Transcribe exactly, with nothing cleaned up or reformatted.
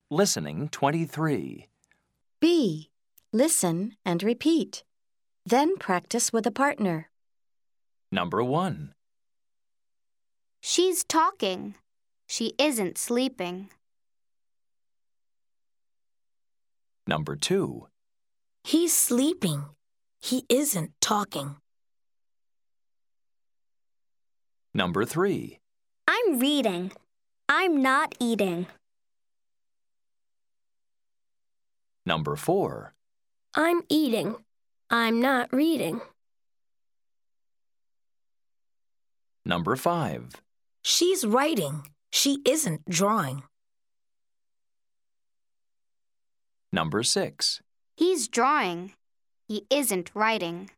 Listening twenty-three. B. Listen and repeat. Then practice with a partner. Number one. She's talking. She isn't sleeping. Number two. He's sleeping. He isn't talking. Number three. I'm reading. I'm not eating. Number four. I'm eating. I'm not reading. Number five. She's writing. She isn't drawing. Number six. He's drawing. He isn't writing.